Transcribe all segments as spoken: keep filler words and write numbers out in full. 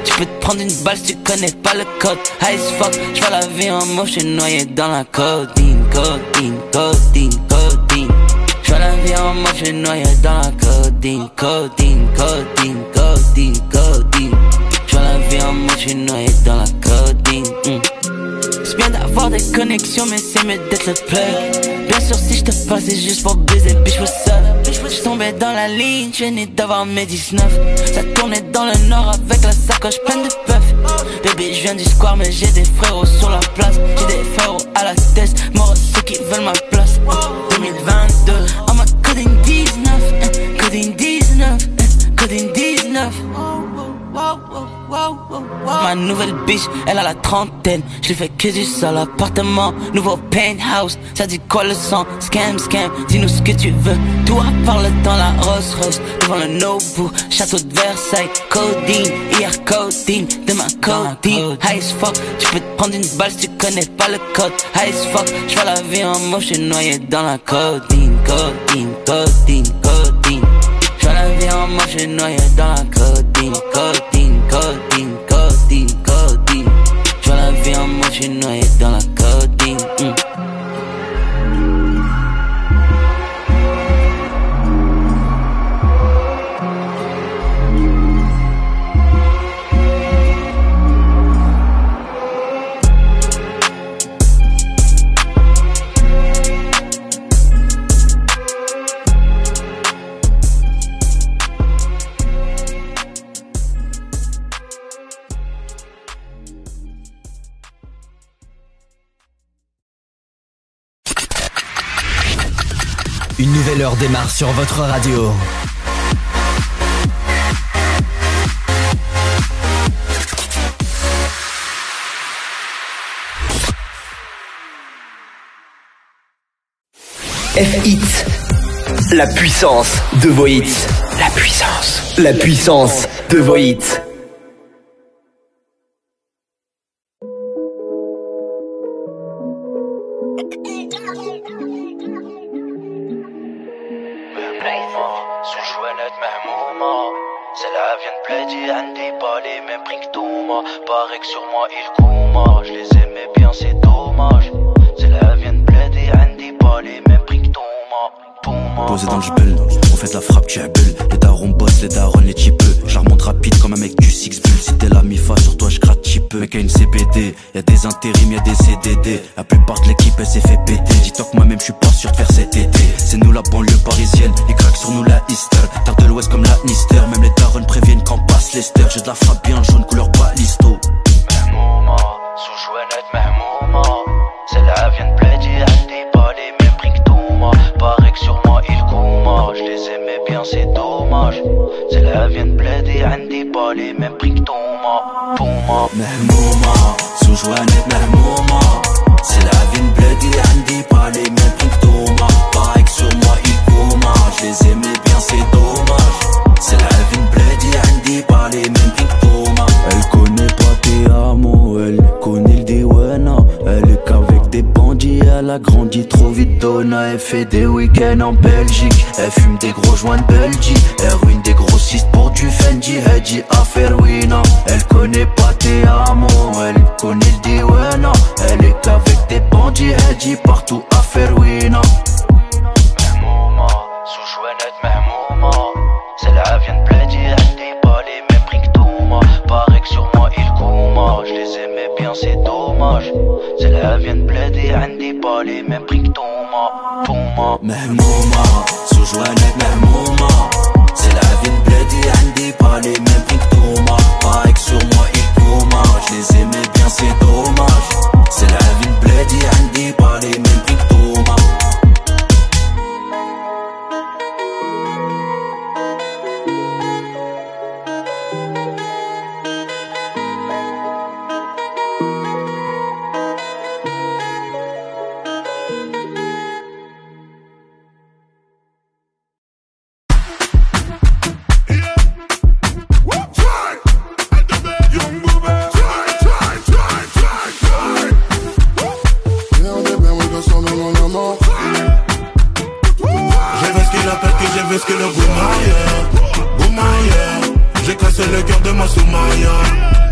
Tu peux te prendre une balle si tu connais pas le code. High as fuck, j'vois la vie en moche, j'suis noyé dans la codeine, codeine, codeine, codeine. J'vois la vie en moche, j'suis noyé dans la codeine, codeine, codeine, codeine, codeine. J'vois la vie en moche, j'suis noyé dans la codeine. mm. C'est bien d'avoir des connexions, mais c'est mieux d'être le plug. Bien sûr, si j'te passe, c'est juste pour baiser, bitch, what's up? J'suis tombé dans la ligne, j'ai né d'avoir mes dix-neuf. Ça tournait dans le nord avec la sacoche pleine de puff. Bébé, j'viens du square, mais j'ai des frérots sur la place. J'ai des frérots à la tête, mort ceux qui veulent ma place. deux mille vingt-deux, en mode coding dix-neuf, eh, coding dix-neuf, eh, coding dix-neuf. Ma nouvelle bitch, elle a la trentaine. Je lui fais que du sale appartement, nouveau penthouse. Ça dit quoi le sang? Scam, scam, dis-nous ce que tu veux. Tout à part le temps, la Rolls Royce devant le Nobu, château de Versailles. Codeine, hier codeine, demain codeine. High as fuck, tu peux te prendre une balle si tu connais pas le code. High as fuck, j'vois la vie en moche, j'suis noyé dans la codeine, codeine, codeine, codeine. J'vois la vie en moche, j'suis noyé dans la codeine, codeine, codeine, codeine, codeine. J'vois la vie en moche, j'suis noyé dans la codeine. mm. Une nouvelle heure démarre sur votre radio. F-Hits. La puissance de vos hits. La puissance. La puissance de vos hits. C'est la viande plaidie, Andy, pas les mêmes prix que Thomas. Paraît que sur moi il couma, je les aimais bien, c'est dommage. C'est la viande plaidie, Andy, pas les mêmes prix que Thomas. Posé dans le jbel, on fait de la frappe, tu es belle. Les darons boss, les darons les typeux. Je remonte rapide comme un mec du six bull. Si t'es la mifa, sur toi je gratte petit peu. Mec a une C B D, y'a des intérims, y'a des C D D. La plupart de l'équipe elle s'est fait péter. Dis-toi que moi-même je suis pas sûr de faire cet été. C'est nous la banlieue parisienne, ils craquent sur nous la Easter. Terre de l'Ouest comme la Nister, même les darons préviennent quand passe l'Ester. J'ai de la frappe bien jaune, couleur balisto. Mahmouma, sous jouennette Mahmouma. C'est la viande plaidie, Andy, pas les mêmes prix que Thomas. Paraît que sur moi il couma, je les aimais bien, c'est dommage. C'est la viande plaidie, Andy, pas les mêmes prix que Thomas. Thomas. Mahmouma, sous jouennette Mahmouma. C'est la viande plaidie, Andy, pas les mêmes prix que Thomas. Paraît que sur moi il couma, je les aimais bien, c'est dommage. C'est la viande plaidie, Andy, pas les mêmes prix que Thomas. Elle connaît pas tes amours, elle connaît le Diwana. Elle est qu'avec des bandits, elle a grandi trop vite. Donna, elle fait des week-ends en Belgique. Elle fume des gros joints de Belgique. Elle ruine des grossistes pour du Fendi. Elle dit affaire Wina. Elle connaît pas tes amours, elle connaît le Diwana. Elle est qu'avec des bandits, elle dit partout affaire Wina. Mahmouma, sous jouennette Mahmouma. C'est la viande plaidie, Andy, pas les mêmes prix que Thomas. Paraît que sur moi il couma, je les aimais bien, c'est dommage. C'est la viande plaidie, Andy, pas les mêmes prix que Thomas. Thomas. Mahmouma, sous jouennette Mahmouma. C'est la viande plaidie, Andy, pas les mêmes prix que Thomas. Paraît que sur moi il couma, je les aimais bien, c'est dommage. C'est la viande plaidie, Andy, pas les mêmes prix que Thomas. J'ai que le Boumaya, Boumaya. J'ai cassé le cœur de ma Soumaya.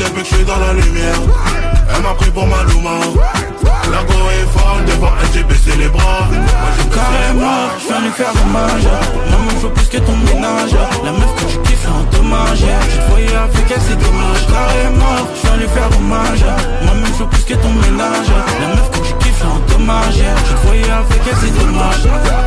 depuis que je suis dans la lumière. Elle m'a pris pour ma Luma. La go est folle, devant elle j'ai baissé les bras. Carrément, je viens lui faire hommage. Maman faut plus que ton ménage. La meuf que tu kiffes là en dommage. Je te voyais avec elle c'est dommage. Carrément, je viens lui faire hommage. Maman faut plus que ton ménage. La meuf que tu kiffes là en dommage. Je te voyais avec elle c'est dommage.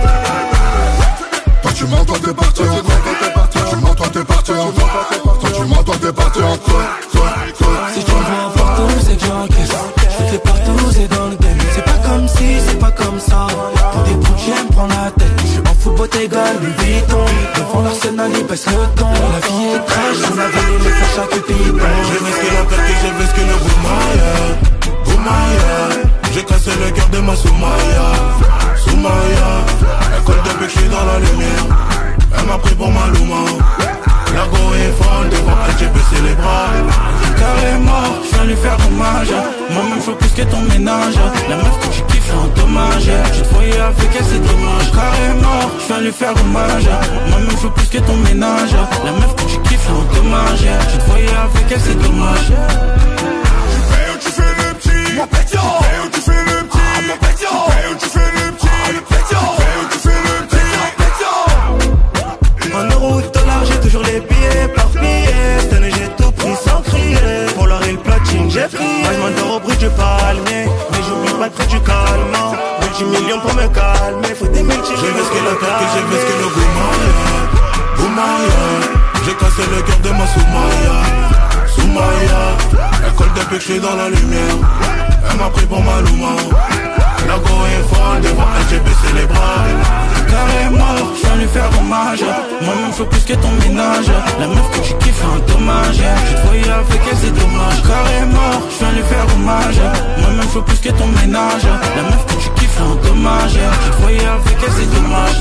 Toi tu mens, toi t'es parti en quoi? Toi tu mens, toi t'es parti en quoi? Toi tu mens, toi t'es parti en quoi? Si tu me vois partout c'est que j'encaisse. Je fais partout c'est dans le game. C'est pas comme si, c'est pas comme ça. Pour des bouts j'aime prendre la tête. Je suis en football égal, Louis Vuitton. Devant l'Arsenal il baisse le ton. La vie est trash, on a vu les faire chaque pays. J'ai vesqué la plaque et j'ai vesqué le Boumaya. Boumaya. J'ai cassé le cœur de ma Soumaya. Soumaya. Elle colle depuis que je suis dans la lumière. Elle m'a pris pour ma Luma. La go est folle, devant elle j'ai baissé les bras. Carrément, je viens lui faire hommage. Moi-même faut plus que ton ménage. La meuf que tu kiffes là en dommage. Je te voyais avec elle c'est dommage. Carrément, je viens lui faire hommage. Moi-même faut plus que ton ménage. La meuf que tu kiffes là en dommage. Je te voyais avec elle c'est dommage. Tu fais où tu fais le petit, mon pétion. Tu fais où tu fais le petit, mon pétion. Tu fais où tu fais le petit, le pétion. Tu fais où tu fais le petit, mon pétion. En euros ou dollars, j'ai toujours les billets par billets. Cette année j'ai tout pris sans crier. Pour l'or et le platine j'ai pris. Moi je m'en dors au bruit du palmier. Mais j'oublie pas le prix du calmant. Multi-millions pour me calmer. Faut des multi. J'ai vesqué la tête et j'ai vesqué le Boumaya. Boumaya. J'ai cassé le cœur de ma Soumaya. Soumaya. Elle colle depuis que je suis dans la lumière. Elle m'a pris pour ma Luma. La go est folle, devant elle j'ai baissé les bras. Carrément, je viens lui faire hommage. Moi-même faut plus que ton ménage. La meuf que tu kiffes là en dommage. Je te voyais avec elle c'est dommage. Carrément, je viens lui faire hommage. Moi-même faut plus que ton ménage. La meuf que tu kiffes là en dommage. Je te voyais avec elle c'est dommage.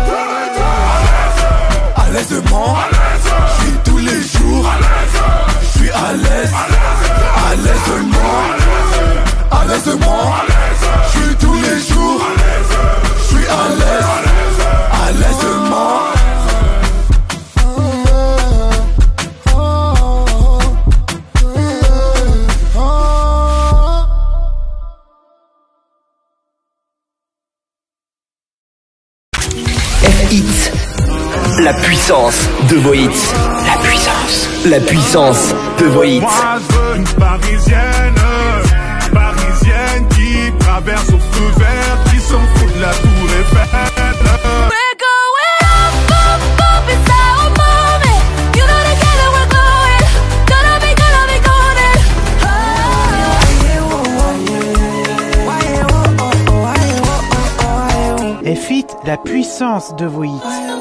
À l'aisement, je suis tous les jours. Je suis à l'aise, à l'aisement. À l'aisement, je suis tous les jours. Je suis à l'aise, à l'aisement. F-Hits, la puissance de vos hits. La puissance, la puissance de vos hits. Moi je veux une parisienne, parisienne qui traverse au feu vert, qui s'en fout de la tour Eiffel. We're going up, up, up inside our moment. You know together we're going. Gonna be, gonna be golden. F-Hits, la puissance de vos hits.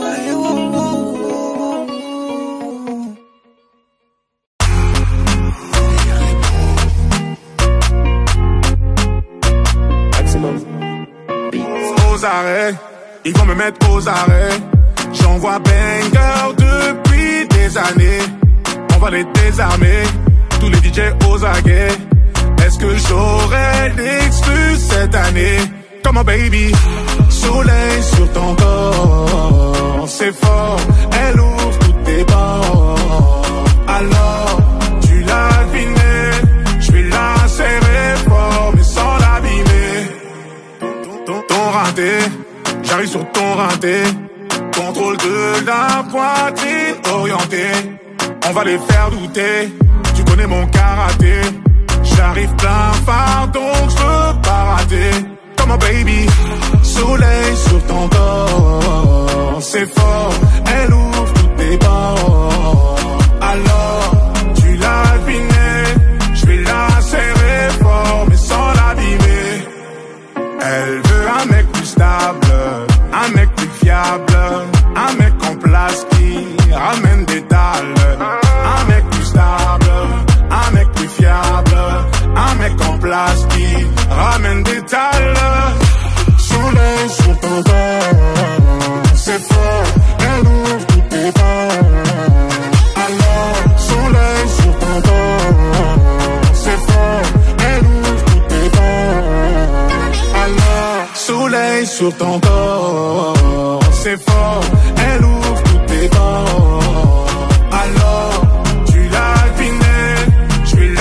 Aux arrêts, ils vont me mettre aux arrêts. J'envoie banger depuis des années. On va les désarmer, tous les D J aux aguets. Est-ce que j'aurai l'exclu cette année? Come on baby, soleil sur ton corps. C'est fort, elle ouvre toutes tes bords. Alors, tu l'as deviné, je vais la serrer fort mais sans l'abîmer. Ton, ton rinté, j'arrive sur ton rinté. Contrôle de la poitrine orientée. On va les faire douter, tu connais mon karaté. J'arrive plein phare donc je veux pas rater. Come on baby, soleil sur ton corps. C'est fort, elle ouvre toutes tes bords. Alors, tu l'as deviné, je vais la serrer fort mais sans l'abîmer. Elle veut un mec plus stable, un mec plus fiable, un mec en place qui ramène des dalles. Un mec plus stable, un mec plus fiable, un mec en place qui ramène des dalles. Soleil sur ton corps, c'est fort, elle ouvre toutes tes bords. Alors, soleil sur ton corps, c'est fort, elle ouvre toutes tes bords. Alors, soleil sur ton corps, c'est fort, elle ouvre toutes tes bords. Alors, tu l'as deviné, je vais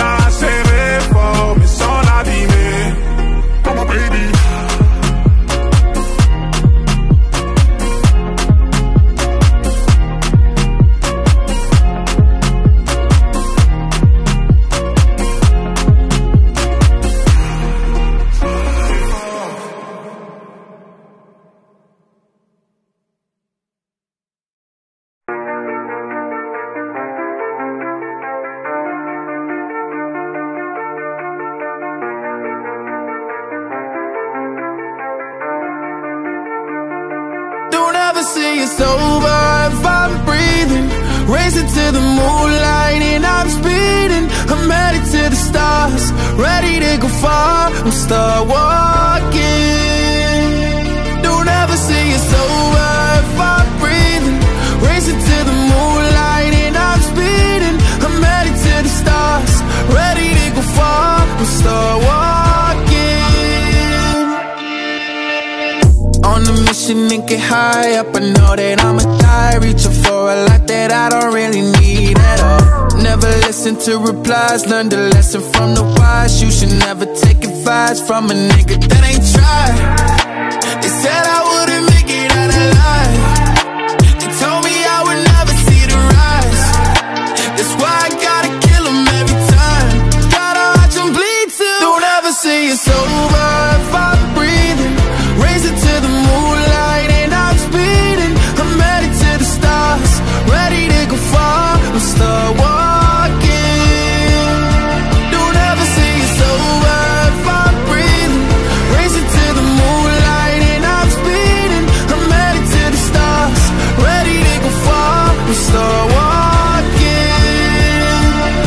racing to the moonlight and I'm speeding. I'm headed to the stars, ready to go far. I'm start walking. Don't ever say it's over if I'm breathing. Racing to the moonlight and I'm speeding. I'm headed to the stars, ready to go far. I'm start walking. On a mission and get high up, I know that I'ma die, reaching for a life that I don't really need at all. Never listen to replies, learn the lesson from the wise. You should never take advice from a nigga that ain't tried. They said I wouldn't make it out alive. They told me I would never see the rise. That's why I gotta kill them every time. Gotta watch them bleed too. Don't ever say it's over if I'm breathing. Racing to the moonlight and I'm speeding. I'm headed to the stars, ready to go far. I'm start walking. Don't ever say it's over if I'm breathing. Racing to the moonlight and I'm speeding. I'm headed to the stars, ready to go far. I'm start walking.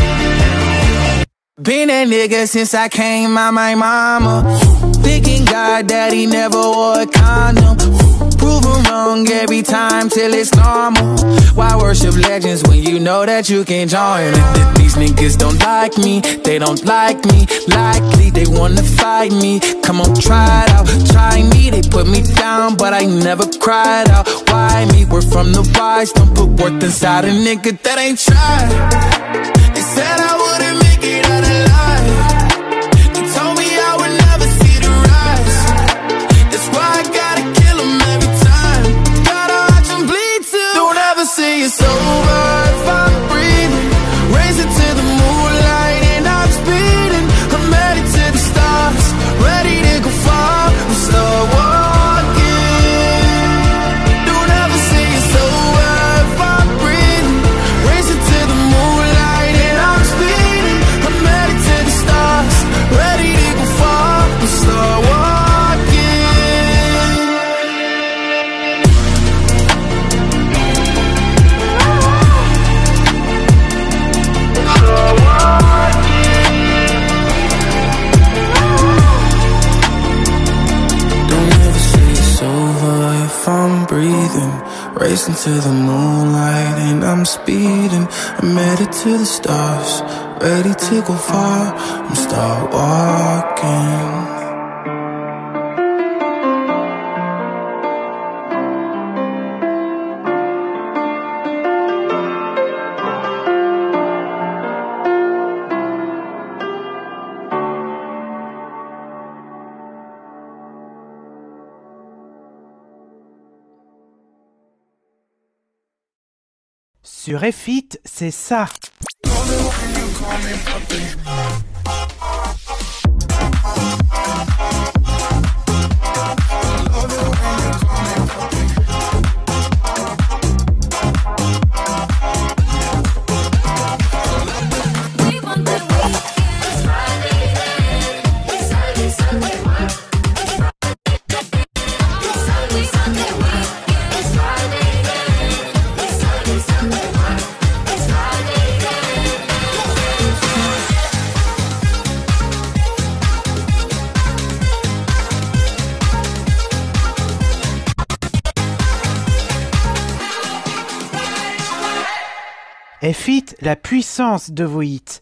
Been that nigga since I came out my mama. Thinking God that he never wore a condom. Proven wrong every time till it's normal. Why worship legends when you know that you can join? These niggas don't like me, they don't like me. Likely they wanna fight me. Come on, try it out, try me. They put me down, but I never cried out. Why me? We're from the wise, don't put worth inside a nigga that ain't tried. They said I wouldn't make it out alive. They told me I would never see the rise. That's why I gotta kill them every time. Gotta watch them bleed too. Don't ever say it's over if I'm breathing. Racing to the moonlight and I'm speeding. I'm headed to the stars, ready to go far. I'm start walking. Don't ever say it's over if I'm breathing. Racing to the moonlight and I'm speeding. I'm headed to the stars, ready to go far. I'm start walking. I'm breathing, racing to the moonlight and I'm speeding. I'm headed to the stars, ready to go far. I'm start walking. Sur F huit, c'est ça. F huit, la puissance de vos hits.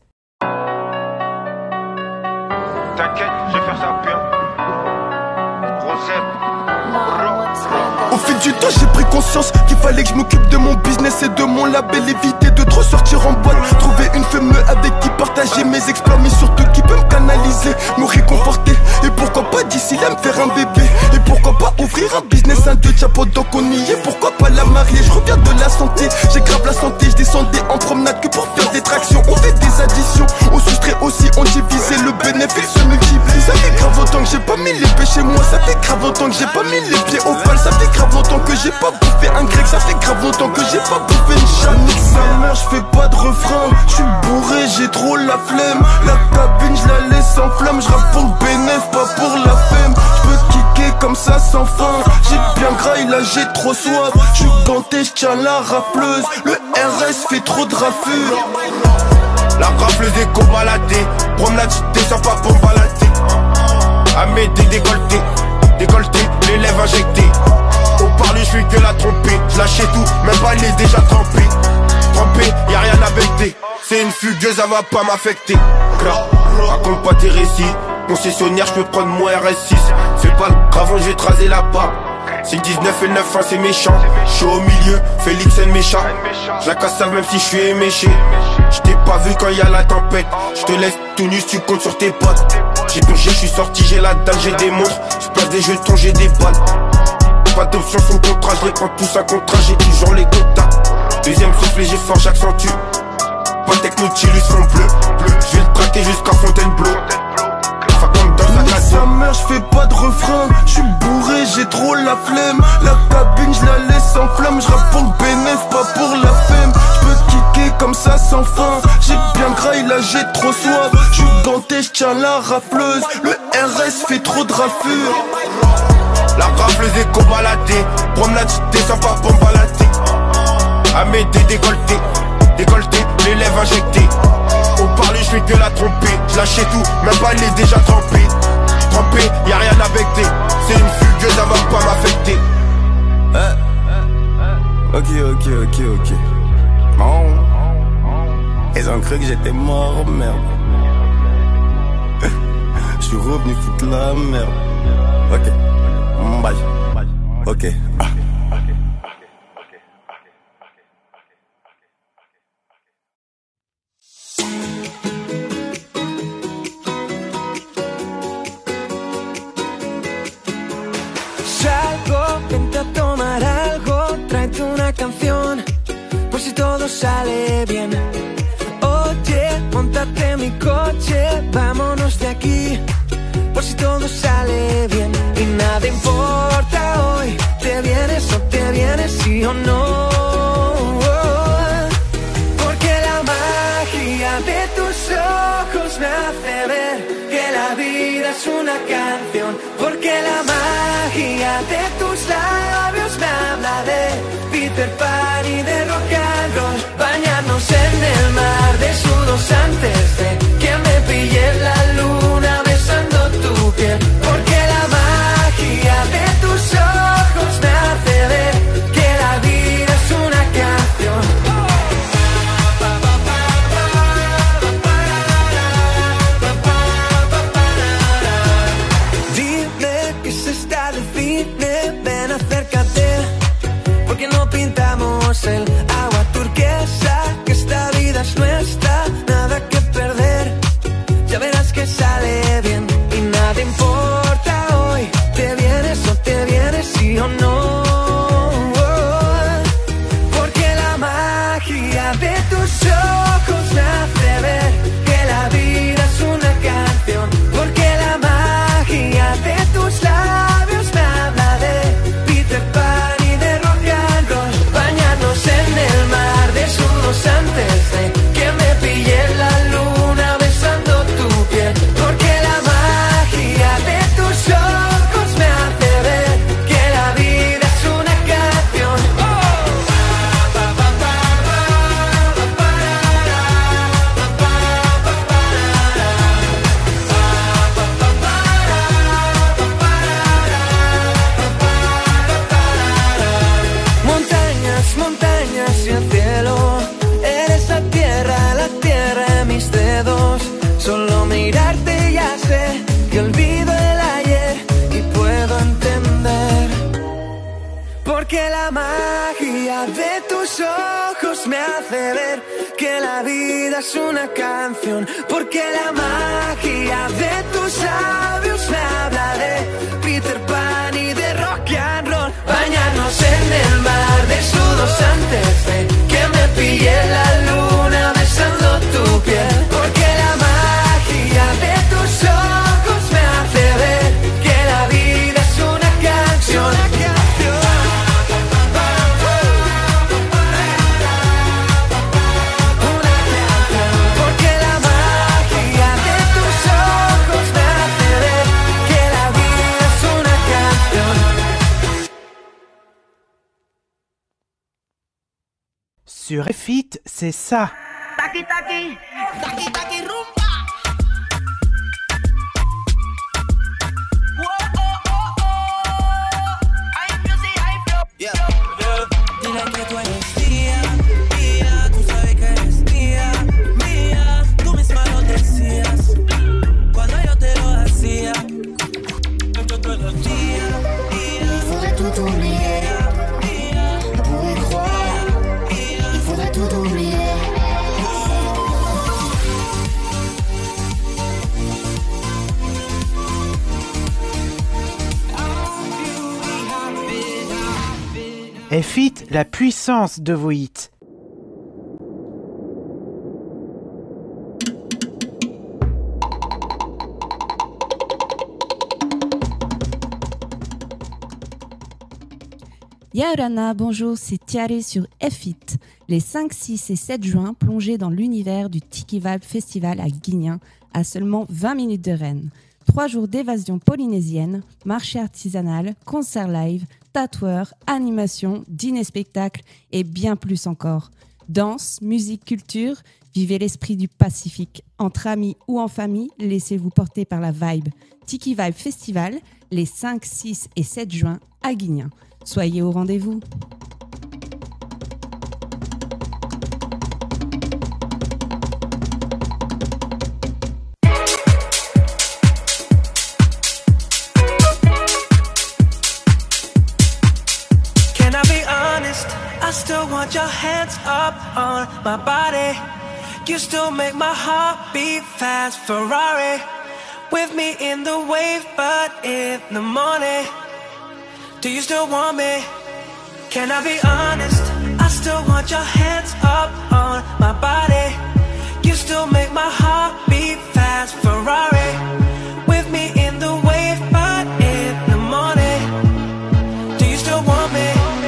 T'inquiète, je vais faire ça bien. Rosette. Au fil du temps j'ai pris conscience qu'il fallait que je m'occupe de mon business et de mon label. Éviter de trop sortir en boîte. Trouver une femme avec qui partager mes exploits, mais surtout qui peut me canaliser, me réconforter. Et pourquoi pas d'ici là me faire un bébé. Et pourquoi pas ouvrir un business, un deux chapeaux donc on y est. Pourquoi pas la marier, je reviens de la santé. J'ai grave la santé, je descendais en promenade que pour faire des tractions. On fait des additions, on soustrait aussi, on divisait. Le bénéfice se multiplie. Ça fait grave longtemps que j'ai pas mis les pieds chez moi. Ça fait grave longtemps que j'ai pas mis les pieds au bal. Ça fait grave longtemps que j'ai pas bouffé un grec. Ça fait grave longtemps que j'ai pas bouffé une chatte. Nique sa mère, je fais pas de refrain. Je suis bourré, j'ai trop la flemme. La cabine, je la laisse en flamme. Je rappe pour le bénéf, pas pour la femme. Je peux kicker comme ça sans fin. J'ai bien graille la j'ai trop soif. J'suis ganté, j'tiens la rafleuse. Le R S fait trop de raffures. La rafleuse est cobaladée. Promenade, j'descends pas pour me balader. Amédée décolleté, décolleté, les lèvres injectées. Au parler, j'fais que la tromper. J'lâchais tout, même pas il est déjà trempé. Trempé, y'a rien à becter. C'est une fugueuse, ça va pas m'affecter. Raconte pas tes récits. Concessionnaire, j'peux prendre mon R S six. C'est pas le gravon, j'vais te raser la barbe. C'est dix-neuf et neuf, hein, c'est méchant. J'suis au milieu, Félix est méchant. J'la casse même si j'suis éméché. J't'ai pas vu quand y'a la tempête. J'te laisse tout nu si tu comptes sur tes potes. J'ai purgé, j'suis sorti, j'ai la dalle, j'ai des montres. J'place des jetons, j'ai des balles. Pas d'option sur le contrat, j'les prends tous un contrat, j'ai toujours les contacts. Deuxième soufflé, j'ai fort, j'accentue. Pas techno-chillus sont bleus. J'vais le traquer jusqu'à Fontainebleau. Sa mère, j'fais pas de refrain. J'suis bourré, j'ai trop la flemme. La cabine, j'la laisse en flamme. J'rappe pour le bénéf, pas pour la femme. J'peux kicker comme ça sans fin. J'ai bien graille, là j'ai trop soif. J'suis ganté, j'tiens la rafleuse. Le R S fait trop de raffures. La rafleuse est cobaladée. Promenade, j'descends pas pour me balader. Amédée décolleté, décolleté, les lèvres injectées. Au parler, j'fais que la tromper. J'lâchais tout, même pas il est déjà trempé. Trempé, y'a rien à becter. C'est une fugueuse, ça va pas m'affecter. Eh. Ok, ok, ok, ok. Bon. Ils ont cru que j'étais mort, merde. J'suis revenu foutre la merde. Ok. Bye. Ok. Ah. Por si todo sale bien. Oye, montate en mi coche, vámonos de aquí. Por si todo sale bien. Y nada importa hoy, te vienes o te vienes, sí o no. Porque la magia de tus ojos me hace ver que la vida es una canción. Porque la magia de tus labios me habla de Peter Pan y de rock and roll. Bañarnos en el mar desnudos antes de que me pille la luna besando tu piel. Porque la magia de tus ojos me hace ver que la vida es una canción. Dime que se está de cine, ven acércate. Porque no pintamos el agua turquesa, que esta vida es nuestra, nada que perder. Ya verás que sale bien y nada importa hoy, te vienes o te vienes, sí o no. Porque la magia de tus ojos me hace ver que la vida es una canción. Porque la magia de tus labios me habla de Peter Pan y de rock and roll. Bañarnos en el mar desnudos antes de que me pille la luna besando tu piel. Porque la magia de tus ojos me hace ver que la vida es una canción. Montañas, montañas y el cielo, eres la tierra, la tierra de mis dedos. Solo mirarte ya sé que olvido el ayer y puedo entender. Porque la magia de tus ojos me hace ver que la vida es una canción. Porque la magia de tus labios me habla de Peter Pan y de rock and roll. Bañarnos en el mar desnudos antes de que me pille la luna besando tu piel. Porque la magia de tus ojos me hace ver que la vida es una canción. Una canción. Porque la magia de tus ojos me hace ver que la vida es una canción. Sur Effit, c'est ça. Taki taki, taki taki rumba. Dile que tú eres mía, mía, tú sabes que eres mía, mía, tú misma lo decías cuando yo te lo hacía. Yo todos los días, Il faudrait tout oublier pour y croire. Il faudrait tout oublier. Effit, la puissance de vos hits. Yaorana, bonjour, c'est Tiare sur Effit. Les cinq, six et sept juin, plongez dans l'univers du Tiki Vibe Festival à Guignan, à seulement vingt minutes de Rennes. Trois jours d'évasion polynésienne, marché artisanal, concert live, tatoueurs, animation, dîner-spectacle et bien plus encore. Danse, musique, culture, vivez l'esprit du Pacifique. Entre amis ou en famille, laissez-vous porter par la vibe. Tiki Vibe Festival, les cinq, six et sept juin à Guignan. Soyez au rendez-vous. Can I be honest? I still want your hands up on my body. You still make my heart beat fast. Ferrari with me in the wave, but in the morning. Do you still want me? Can I be honest? I still want your hands up on my body. You still make my heart beat fast. Ferrari with me in the wave, but in the morning. Do you still want me?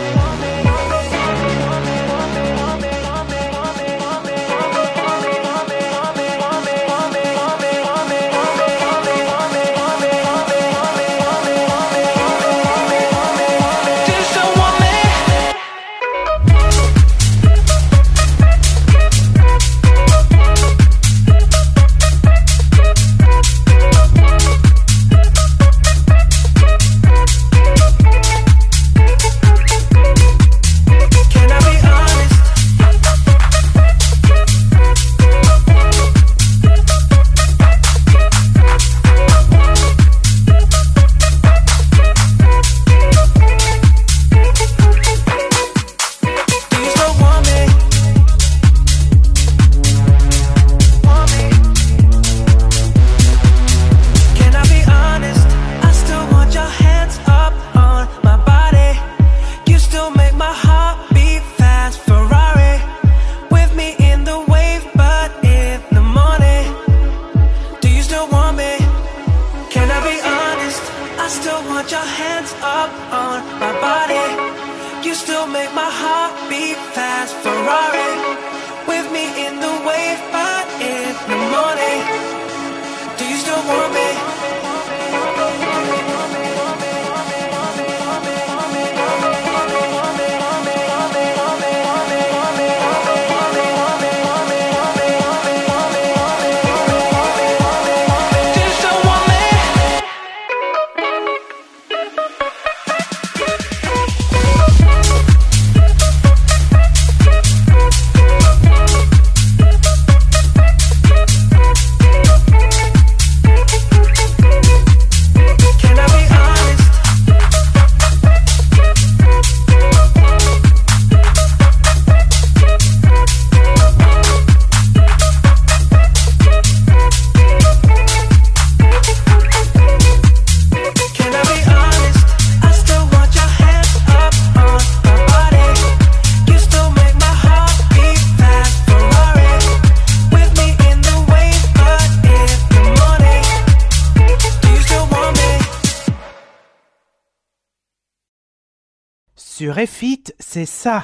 Sur Effit, c'est ça.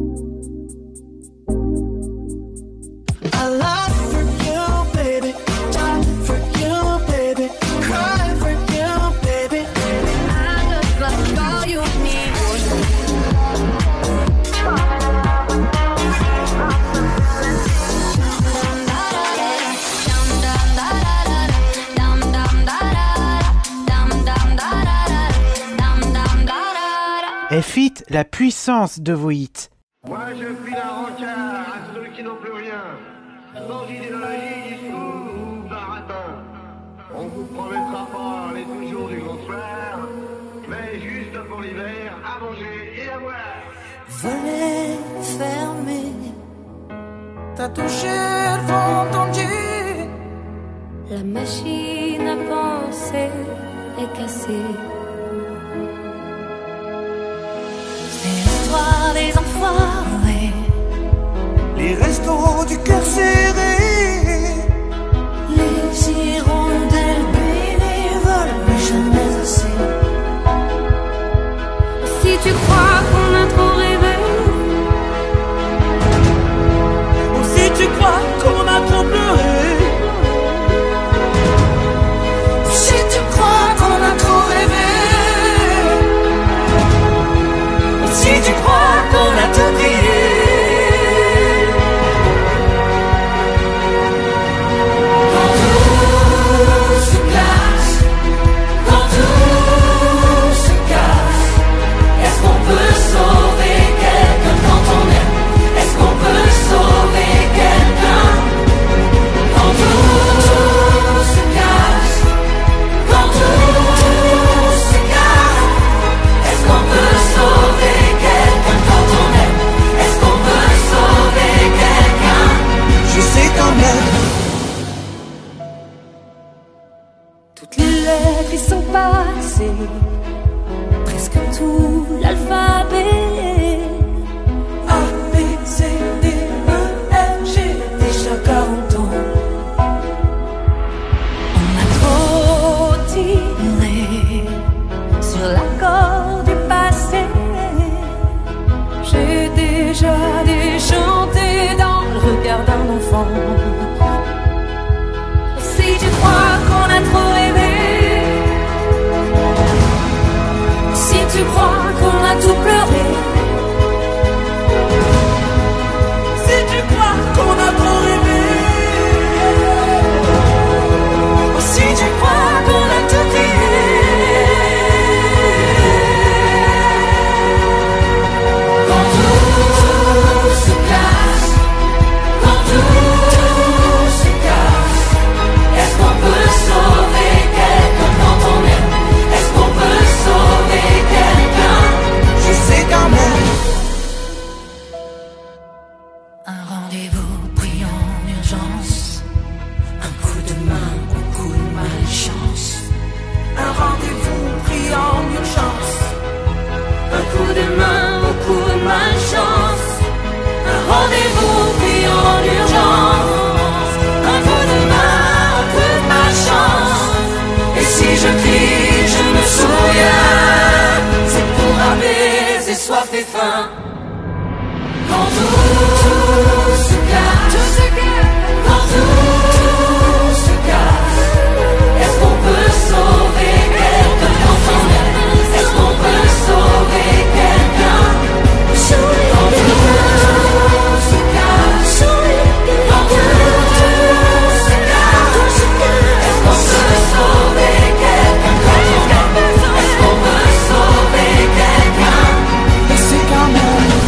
I love for you, baby. Die for you, baby. Cry for you, baby. I just love all you need. F I T, la puissance de vos hits. Moi je file un rencard à ceux qui n'ont plus rien. Sans idéologie ni sous ou baratin. On vous promettra pas les toujours du bonsoir, mais juste pour l'hiver, à manger et à boire. Volet fermé, t'as touché le fond tendu. La machine à penser est cassée. C'est l'histoire des enfoirés, les restos du cœur serré, les hirondelles bénévoles, mais jamais assez. Si tu crois qu'on a trop rêvé, ou si tu crois qu'on a trop pleuré, si tu crois qu'on a trop rêvé, si tu crois qu'on a tout crié, quand tout se casse, quand tout se casse, est-ce qu'on peut sauver quelqu'un quand on aime? Est-ce qu'on peut sauver quelqu'un? Quand tout se casse, quand tout se casse, est-ce qu'on peut sauver quelqu'un quand on aime? Est-ce qu'on peut sauver quelqu'un? je sais quand même. Toutes les lettres y sont passées, presque tout l'alphabet. A, B, C, D, E, F, G, Déjà quarante ans, on a trop tiré sur l'accord du passé. J'ai déjà déchanté dans le regard d'un enfant. Si tu crois qu'on a trop rêvé, si tu crois qu'on a tout pleuré, si tu crois qu'on a trop rêvé, si tu crois qu'on a tout crié, quand tout se casse, quand tout se casse, est-ce qu'on peut sauver quelqu'un quand on aime? Est-ce qu'on peut sauver quelqu'un? je sais quand même. Un rendez-vous pris en urgence, un coup de main au coup de malchance. Un rendez-vous pris en urgence, Un coup de main au coup de malchance. Un rendez-vous pris en urgence. Un coup de main au coup de malchance. Et si je crie, je me souviens, c'est pour apaiser soif et faim. Quand tout se casse, quand tout se casse, est-ce qu'on peut sauver quelqu'un quand on aime? Est-ce qu'on peut sauver quelqu'un? Quand tout se casse, quand tout se casse, est-ce qu'on peut sauver quelqu'un quand on aime? Est-ce qu'on peut sauver quelqu'un? et c'est quand même.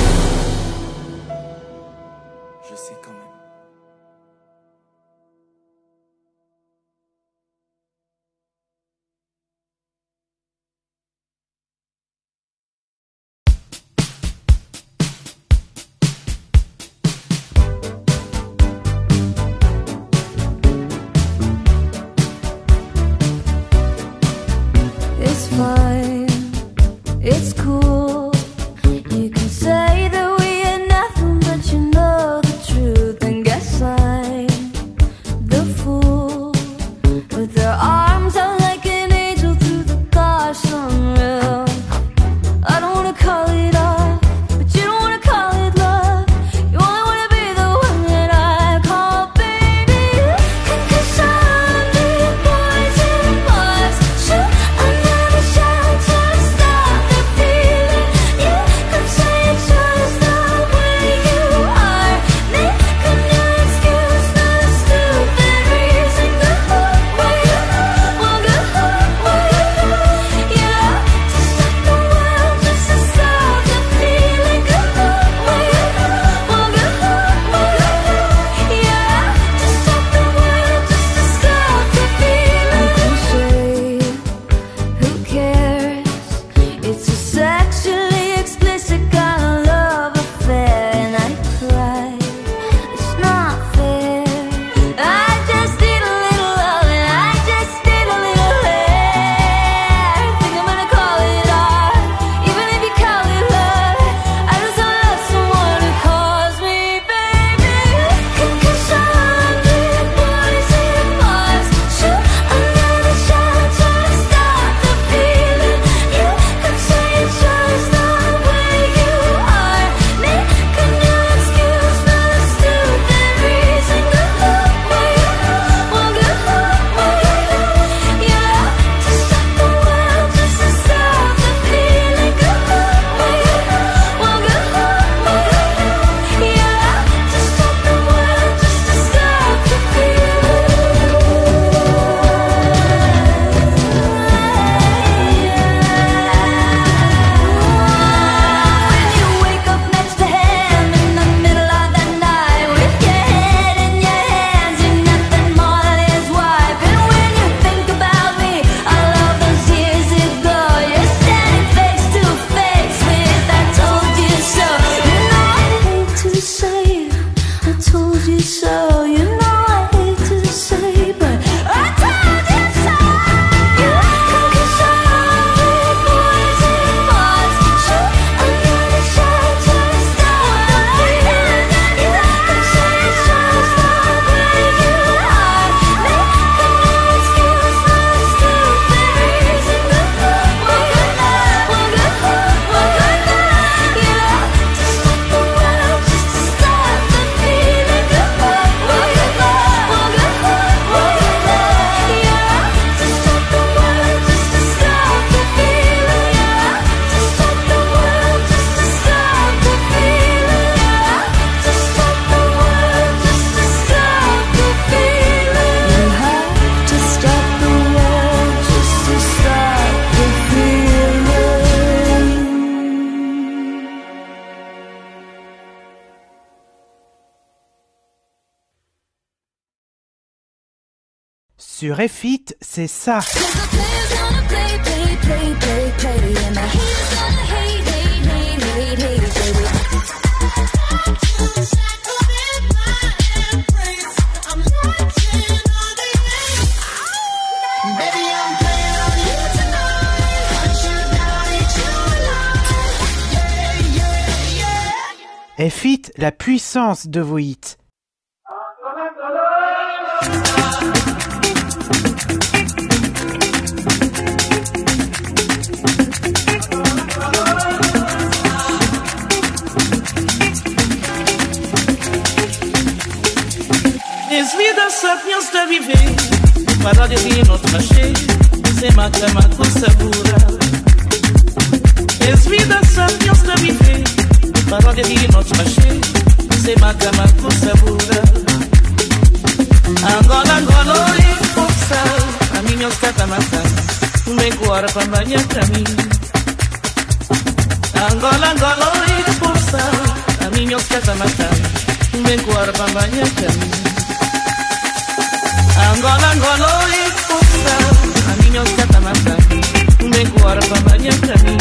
sur F I T, c'est ça. F I T, la puissance de vos hits. As vidas sapiens de viver, para de rir no traje, sem macama com sabura. As vidas sapiens de viver, para de rir no traje, sem macama com sabura. Angola, Angola, oi, força, a minha os catamata, um bem agora para banhar para mim. Angola, Angola, oi, força, a minha os catamata, um bem agora para banhar para mim. Angola, Angola, oi, força, a minha os catamata, um bem agora para banhar para mim.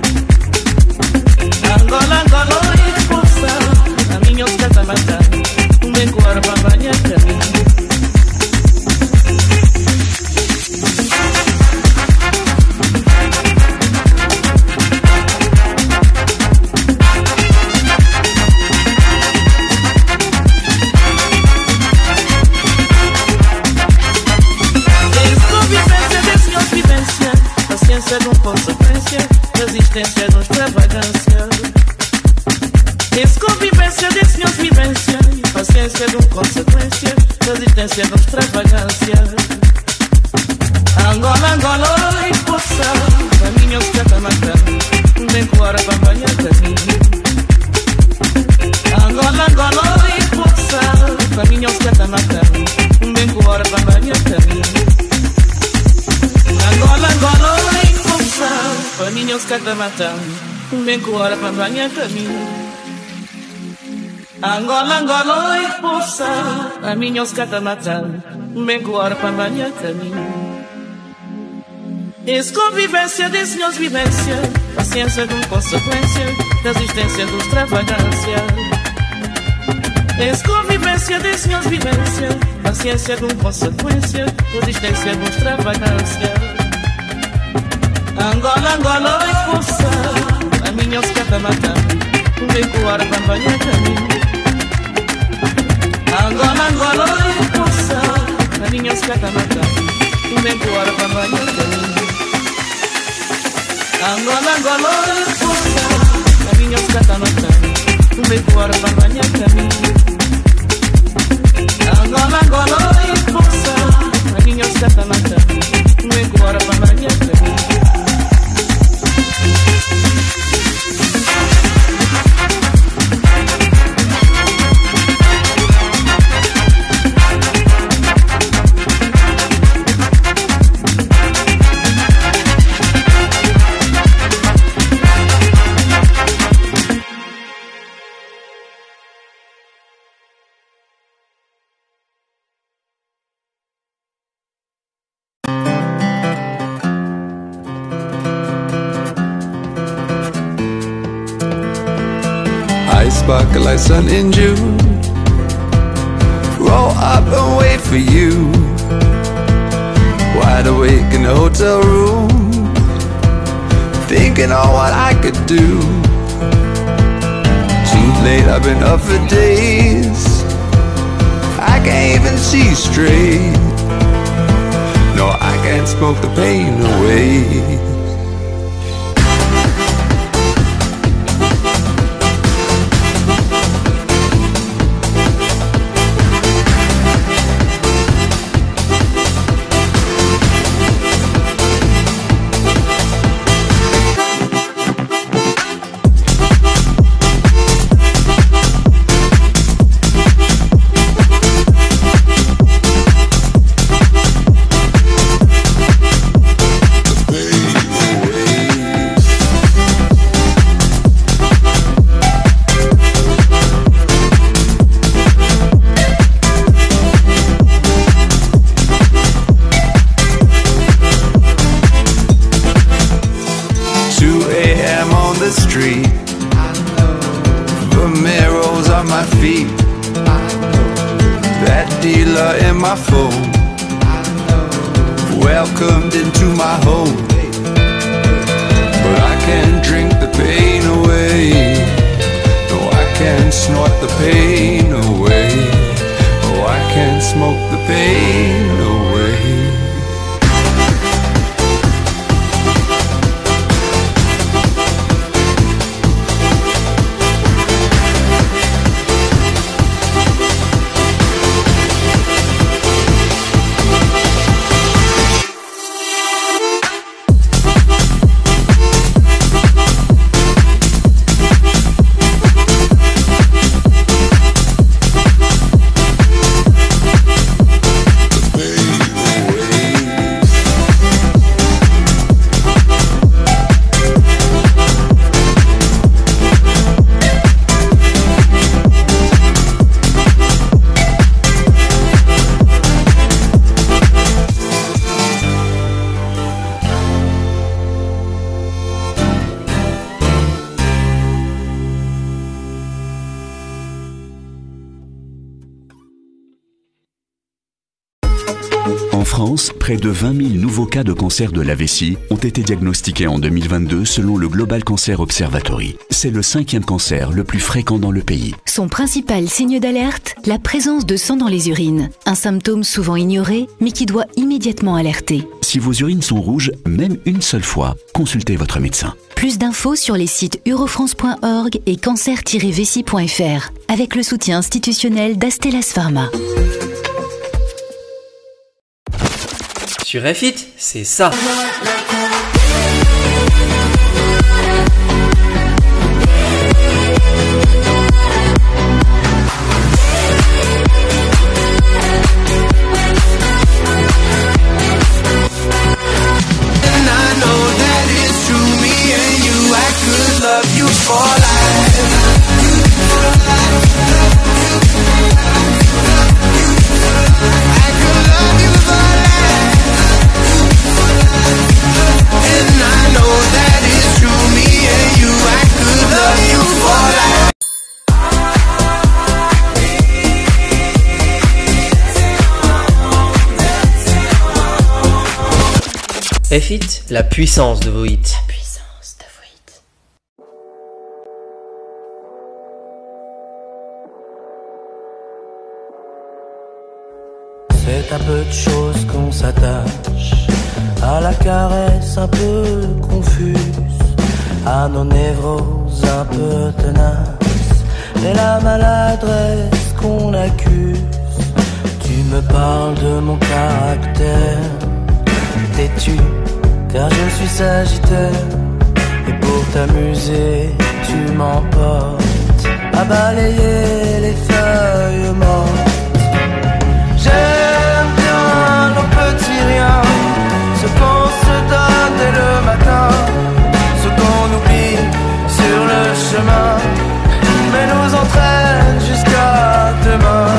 Angola, Angola, oi, força, a minha os catamata, um bem agora para banhar para mim. Paciência com consequência, resistência com extravagância. Esse convivência de senhores vivência, paciência com consequência, resistência com extravagância. Angola, Angola, oi, força, a minha os catamata, bem claro para banhar caminho. Angola, Angola, oi, força, a minha os catamata, bem claro para banhar caminho. Angola, Angola, oi, força, a minha os catamata, bem claro para banhar caminho. Angola, Angola, oi, força, a minha os catamata, bem claro para banhar caminho. Esse convivência de senhores vivência, paciência com consequência, resistência com extravagância. Esse convivência de senhores vivência, paciência com consequência, resistência com extravagância. Angola, Angola, oi, força, a minha os catamata, bem claro para banhar caminho. Angola, Angola, oi, força, a minha os catamata, bem claro para banhar caminho. Angola, Angola, oi, força, a minha os catamata, bem claro para banhar caminho. Angola, Angola, oi, força, a minha os catamata, bem claro para banhar caminho. Sparkle like sun in June. Roll up and wait for you. Wide awake in a hotel room, thinking on what I could do. Too late, I've been up for days. I can't even see straight. No, I can't smoke the pain away. my phone, welcomed into my home. But I can't drink the pain away. No, I can't snort the pain away. Oh, I can't smoke the pain away. En France, près de vingt mille nouveaux cas de cancer de la vessie ont été diagnostiqués en deux mille vingt-deux selon le Global Cancer Observatory. C'est le cinquième cancer le plus fréquent dans le pays. Son principal signe d'alerte, la présence de sang dans les urines. Un symptôme souvent ignoré, mais qui doit immédiatement alerter. Si vos urines sont rouges, même une seule fois, consultez votre médecin. Plus d'infos sur les sites eurofrance point org et cancer tiret vessie point f r, avec le soutien institutionnel d'Astellas Pharma. Sur F I T, c'est ça. F I T, la puissance de vos hits. La puissance de vos hits. C'est à peu de choses qu'on s'attache, à la caresse un peu confuse, à nos névroses un peu tenaces, et la maladresse qu'on accuse. Tu me parles de mon caractère têtu, car je suis sagittaire, et pour t'amuser tu m'emportes à balayer les feuilles mortes. J'aime bien nos petits riens, ce qu'on se donne dès le matin, ce qu'on oublie sur le chemin, mais nous entraîne jusqu'à demain.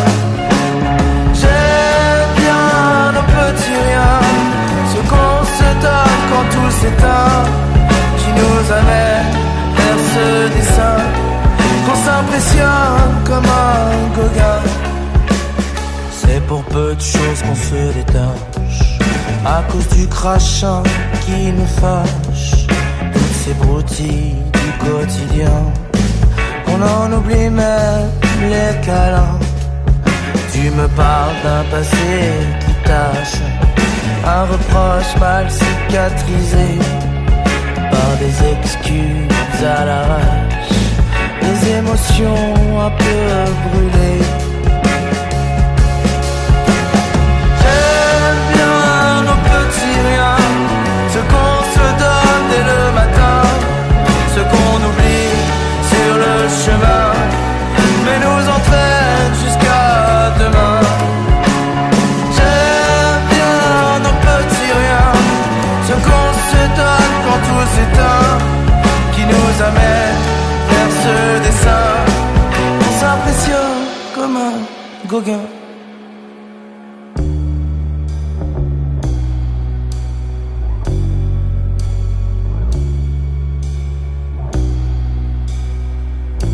J'aime bien nos petits riens, ce qu'on se donne quand tout s'éteint, qui nous amène vers ce dessin, qu'on s'impressionne comme un Gauguin. C'est pour peu de choses qu'on se détache, à cause du crachin qui nous fâche, toutes ces broutilles du quotidien, on en oublie même les câlins. Tu me parles d'un passé qui tâche, un reproche mal cicatrisé, par des excuses à l'arrache, des émotions un peu brûlées. J'aime bien nos petits riens, ce qu'on se donne dès le matin, ce qu'on oublie sur le chemin, mais nous entraîne jusqu'à demain. J'aime bien nos petits riens, ce qu'on se donne quand tout s'éteint, qui nous amène vers ce dessin, on s'impressionne comme un Gauguin.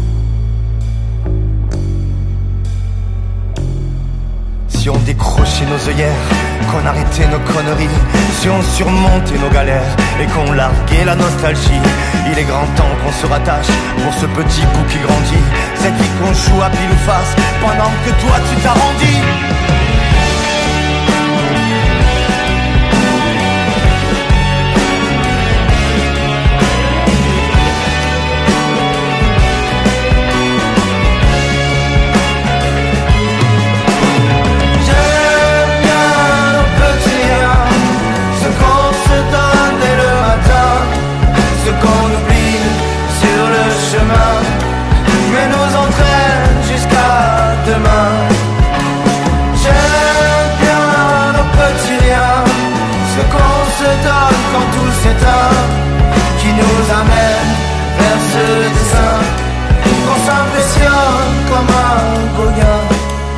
Si on décrochait nos œillères, qu'on arrêtait nos conneries, si on surmontait nos galères et qu'on larguait la nostalgie. Il est grand temps qu'on se rattache pour ce petit bout qui grandit, cette vie qu'on joue à pile ou face pendant que toi tu t'arrondis. Ce qu'on oublie sur le chemin, mais nous entraîne jusqu'à demain. J'aime bien nos petits liens, ce qu'on se donne quand tout s'éteint, qui nous amène vers ce dessin, qu'on s'impressionne comme un Gauguin.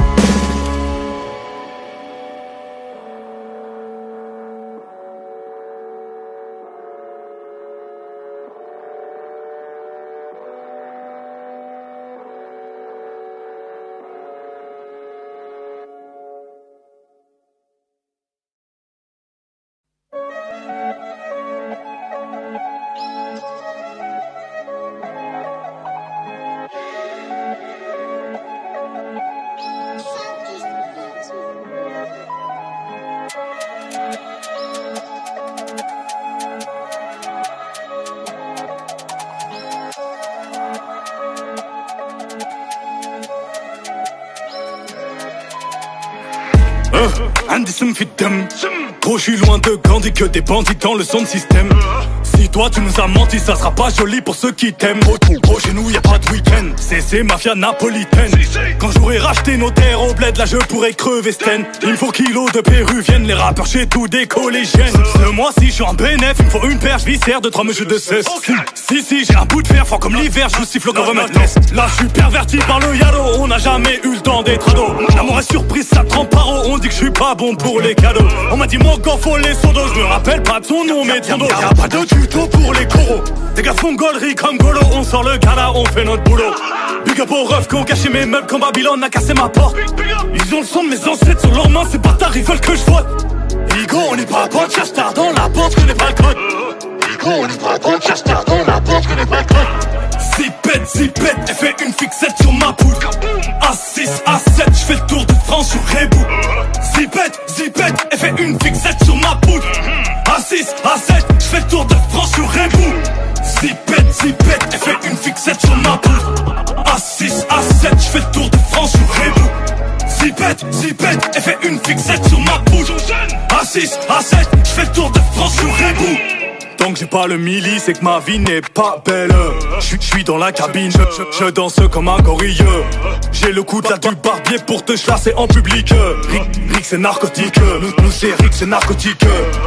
عندي سم في الدم Gros, je suis loin de Gandhi, que des bandits dans le son de système. Si toi tu nous as menti, ça sera pas joli pour ceux qui t'aiment. Gros, gros, chez nous y a pas de week-end, c'est c'est mafia napolitaine. Quand j'aurai racheté nos terres au bled, là je pourrais crever Sten. Il me faut kilos de péruviennes, les rappeurs chez tous des collégiennes. Ce mois-ci je suis en bénéf, il me faut une perche viscère de trois mesures de cesse. Si si j'ai un bout de fer, fort comme l'hiver, je vous siffle quand remettre l'est. Là je suis perverti par le yalo, on n'a jamais eu le temps d'être ado. L'amour est surprise, ça trempe par eau, on dit que je suis pas bon pour les cadeaux. On m'a dit mon gars faut les sodos, je me rappelle pas de son nom mais de son dos. Y'a pas de tuto pour les coraux, des gars font gaulerie comme Golo. On sort le gala, on fait notre boulot. Big up aux refs qui ont caché mes meubles quand Babylone a cassé ma porte. Ils ont le son de mes ancêtres sur leurs mains, ces bâtards ils veulent que je vote. Higo on n'est pas potes, cherche tard dans la porte, je connais pas le code. Higo on n'est pas potes, cherche tard dans la porte, je connais pas le code. Zipette, zipette, elle fait une fixette sur ma poudre. A six, A sept, je fais le tour de France sur Rebou. Zipette, zipette, elle fait une fixette sur ma poudre. A six, A sept, je fais le tour de France sur Rebou. Zipette, zipette, elle fait une fixette sur ma poudre. A six, A sept, je fais le tour de France sur Rebou. Zipette, zipette, elle fait une fixette sur ma poudre. A six, A sept, je fais le tour de France sur Rebou. Tant que j'ai pas le milli, c'est que ma vie n'est pas belle. Je suis dans la cabine, je, je, je danse comme un gorille. J'ai le coup de la du barbier pour te chasser en public. Rick, Rick c'est narcotique, nous, nous c'est Rick c'est narcotique.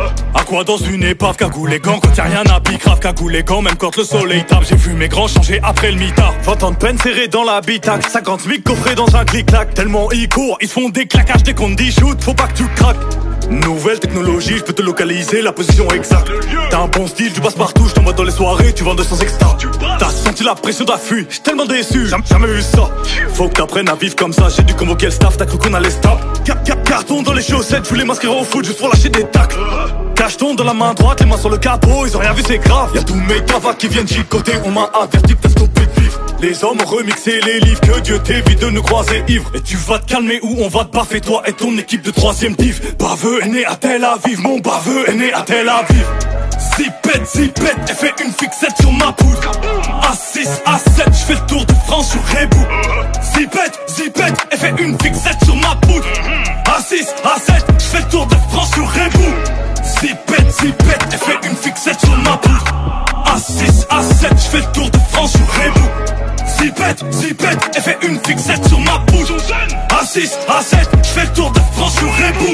À quoi dans une épave, cagoule les gants, quand y'a rien à pique, grave cagoule les gants, même quand le soleil tape. J'ai vu mes grands changer après le mitard. vingt ans de peine serré dans l'habitacle, cinquante mille coffrés dans un clic-clac. Tellement ils courent, ils se font des claquages dès qu'on dit shoot, faut pas que tu craques. Nouvelle technologie, je peux te localiser la position exacte. T'as un bon style, tu passes partout, je t'envoie dans les soirées, tu vends deux cents extra. T'as senti la pression, t'as fui, j'suis tellement déçu, j'ai jamais vu ça. Faut que t'apprennes à vivre comme ça, j'ai dû convoquer le staff, t'as cru qu'on allait stop. Carton dans les chaussettes, je voulais m'inscrire au foot juste pour lâcher des tacles. Cacheton dans la main droite, les mains sur le capot, ils ont rien vu, c'est grave. Y'a tous mes cavas qui viennent chicoter, on m'a averti que t'as stoppé de vivre. Les hommes ont remixé les livres, que Dieu t'évite de nous croiser ivre. Et tu vas te calmer ou on va te baffer, toi et ton équipe de troisième div. Baveux est né à Tel Aviv, mon baveux est né à Tel Aviv. Zipette, zipette, elle fait une fixette sur ma poudre. A six, A sept, je fais le tour de France sur Rebou. Zipette, zipette, elle fait une fixette sur ma poudre. A six, A sept, je fais le tour de France sur Rebou. Zipette, zipette, elle fait une fixette sur ma poudre. A six, A sept, je fais le tour de France sur Rebou. Zipette, zipette, elle fait une fixette sur ma poudre. A six, A sept, je fais le tour de France sur Rebou.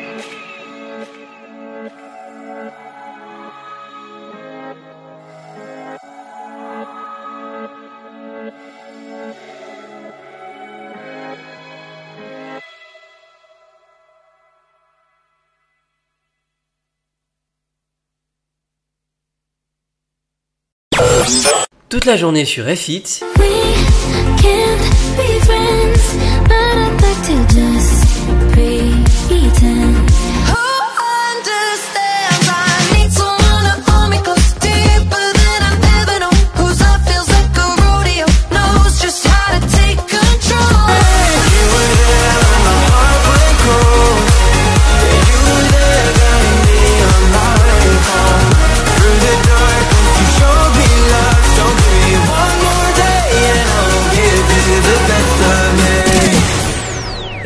Toute la journée sur F It. Can't be friends, but I'd like to just pretend.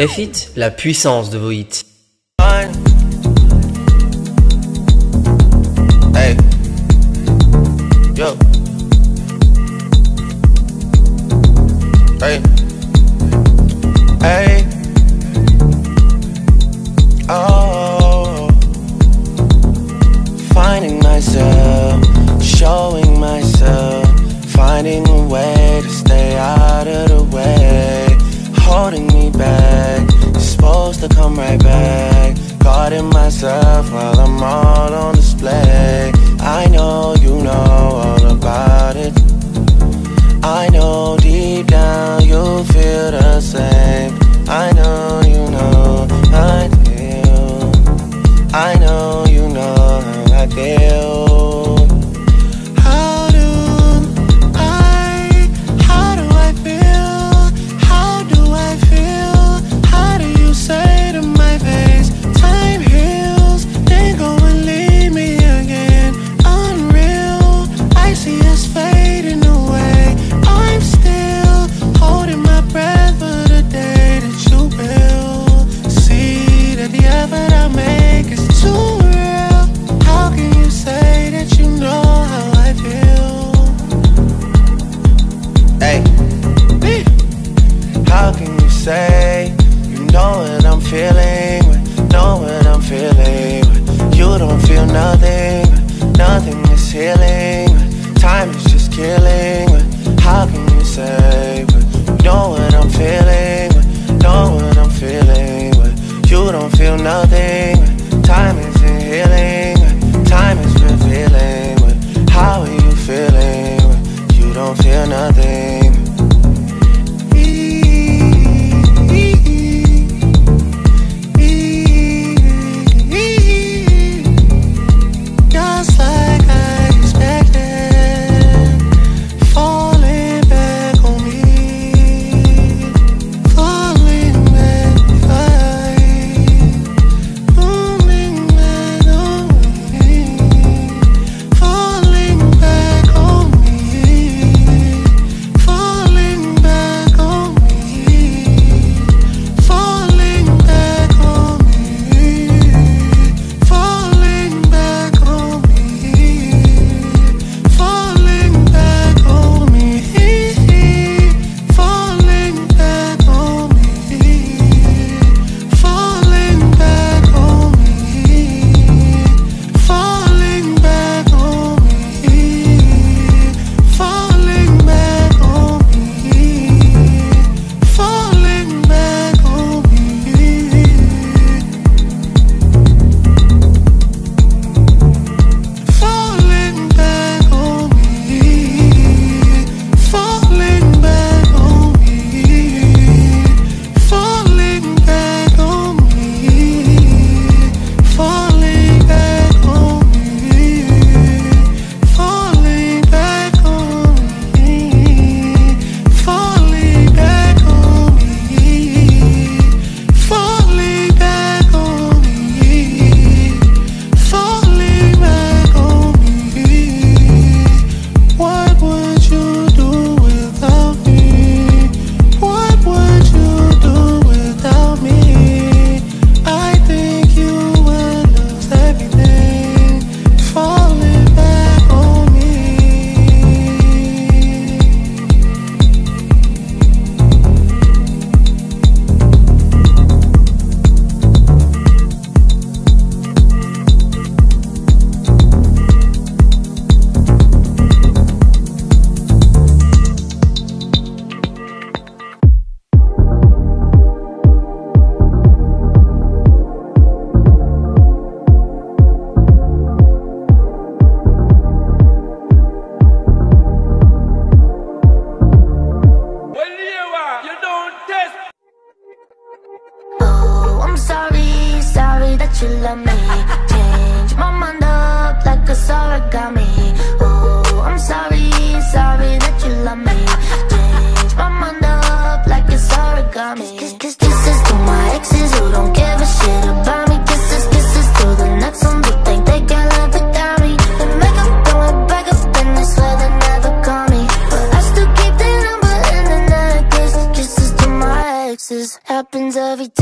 F-Hit, la puissance de vos hits. Hey, yo, hey, hey, oh, finding myself, showing myself, finding a way to stay out of the way, holding me back, you're supposed to come right back, guarding myself while I'm all on display. I know you know all about it, I know deep down you feel the same, I know you know I feel, I know you know how I feel. Say, you know what I'm feeling, know what I'm feeling. You don't feel nothing, nothing is healing. Time is just killing. How can you say, you know what I'm feeling, know what I'm feeling. You don't feel nothing, time isn't healing. Time is revealing. How are you feeling? You don't feel nothing. you love me. Change my mind up like a origami. Oh, I'm sorry, sorry that you love me. Change my mind up like it's origami. Kiss, kiss, kisses to my exes who don't give a shit about me. Kisses, kisses to the next one who think they can live without me. They make up and we break up and they swear they never call me, but I still keep their number in the necklace. Kisses to my exes happens every time.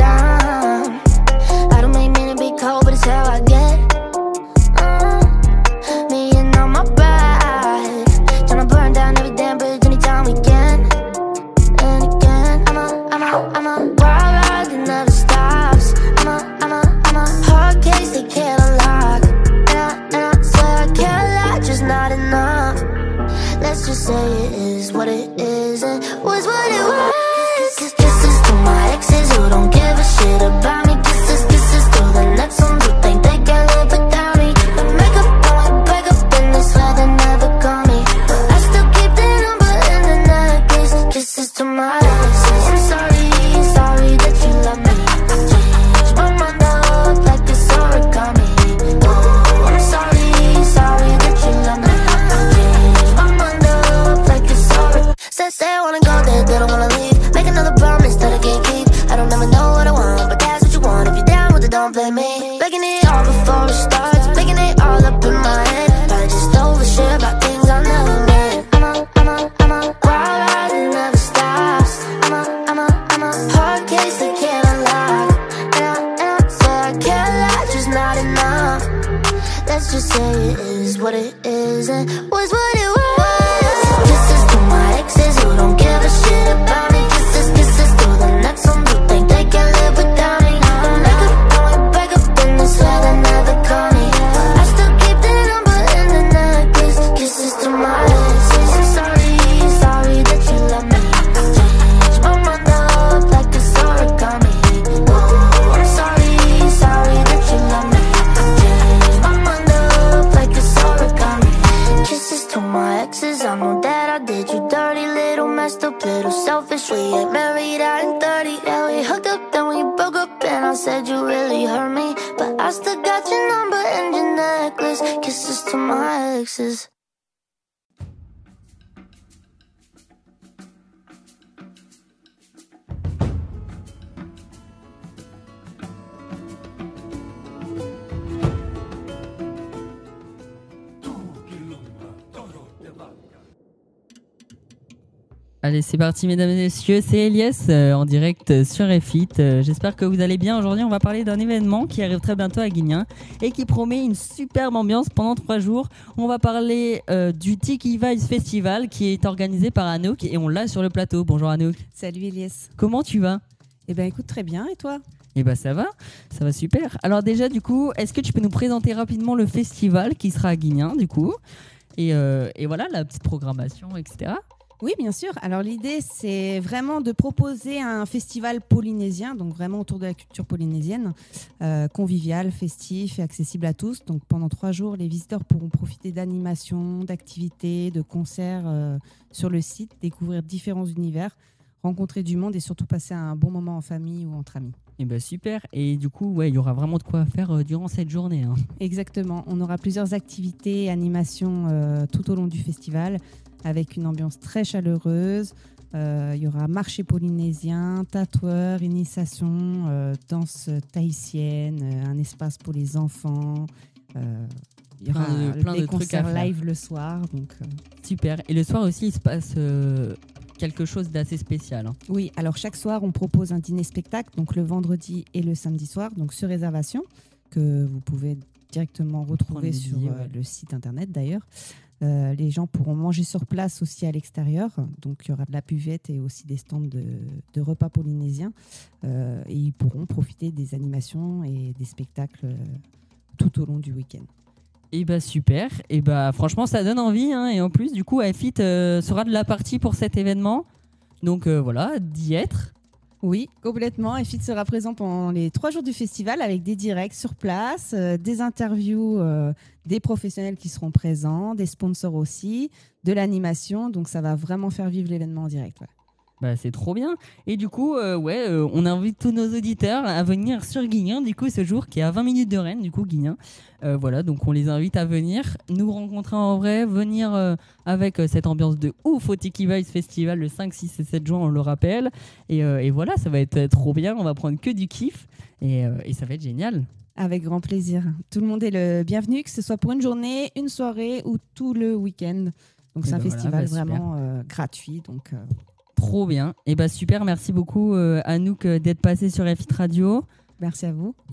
don't blame me. Making it all before it starts, making it all up in my head. I just overshare about things I never meant. I'm a, I'm a, I'm a wild ride that never stops. I'm a, I'm a, I'm a hard case that can't unlock. And I, and I say I can't lie, just not enough. Let's just say it is what it is and was what it was. Kisses to my exes who don't give a shit about me. Kisses, kisses to the next one who think they can live without me. Make up, going back up in this way they never call me. I still keep the number in the necklace. Kisses to my exes. I'm sorry, sorry that you love me. Change my mind up like a origami. Oh, I'm sorry, sorry that you love me. Change my mind up like a origami. Kisses to my exes. I know that I did you dirty, little messed up, little selfish. We ain't married out in thirty. Yeah, we hooked up, then we broke up, and I said you really hurt me, but I still got your number and your necklace. Kisses to my exes. Allez, c'est parti, mesdames et messieurs, c'est Elias euh, en direct sur F I T. Euh, j'espère que vous allez bien. Aujourd'hui, on va parler d'un événement qui arrive très bientôt à Guignin et qui promet une superbe ambiance pendant trois jours. On va parler euh, du Tiki Vibes Festival qui est organisé par Anouk et on l'a sur le plateau. Bonjour Anouk. Salut Elias. Comment tu vas ? Eh ben écoute, très bien, et toi ? Eh ben ça va, ça va super. Alors déjà, du coup, est-ce que tu peux nous présenter rapidement le festival qui sera à Guignin, du coup et, euh, et voilà, la petite programmation, et cetera. Oui, bien sûr. Alors l'idée, c'est vraiment de proposer un festival polynésien, donc vraiment autour de la culture polynésienne, euh, convivial, festif et accessible à tous. Donc pendant trois jours, les visiteurs pourront profiter d'animations, d'activités, de concerts euh, sur le site, découvrir différents univers, rencontrer du monde et surtout passer un bon moment en famille ou entre amis. Eh ben super. Et du coup, ouais, il y aura vraiment de quoi faire euh, durant cette journée. Hein. Exactement. On aura plusieurs activités et animations euh, tout au long du festival, avec une ambiance très chaleureuse. Euh, il y aura marché polynésien, tatoueur, initiation, euh, danse tahitienne, euh, un espace pour les enfants. Euh, il y aura plein de, plein des de trucs à concerts faire. live le soir. Donc, euh... Super. Et le soir aussi, il se passe euh, quelque chose d'assez spécial. Hein. Oui, alors chaque soir, on propose un dîner-spectacle, donc le vendredi et le samedi soir, donc sur réservation, que vous pouvez directement retrouver sur billets, euh, ouais. le site internet d'ailleurs. Euh, les gens pourront manger sur place aussi à l'extérieur, donc il y aura de la buvette et aussi des stands de, de repas polynésiens euh, et ils pourront profiter des animations et des spectacles euh, tout au long du week-end. Et bah super, et bah franchement ça donne envie hein. Et en plus du coup F I T euh, sera de la partie pour cet événement, donc euh, voilà, d'y être. Oui, complètement. F I T sera présent pendant les trois jours du festival avec des directs sur place, euh, des interviews euh, des professionnels qui seront présents, des sponsors aussi, de l'animation. Donc ça va vraiment faire vivre l'événement en direct. Ouais. Bah c'est trop bien. Et du coup, euh, ouais, euh, on invite tous nos auditeurs à venir sur Guignin, du coup, ce jour qui est à vingt minutes de Rennes, du coup, Guignin. Euh, voilà, donc on les invite à venir nous rencontrer en vrai, venir euh, avec euh, cette ambiance de ouf au Tiki Vibes Festival le cinq, six et sept juin, on le rappelle. Et, euh, et voilà, ça va être trop bien, on va prendre que du kiff et, euh, et ça va être génial. Avec grand plaisir. Tout le monde est le bienvenu, que ce soit pour une journée, une soirée ou tout le week-end. Donc c'est et un bah festival voilà, bah, vraiment euh, gratuit. Donc, euh... Trop bien. Et bah super, merci beaucoup euh, Anouk euh, d'être passée sur F I T Radio. Merci à vous.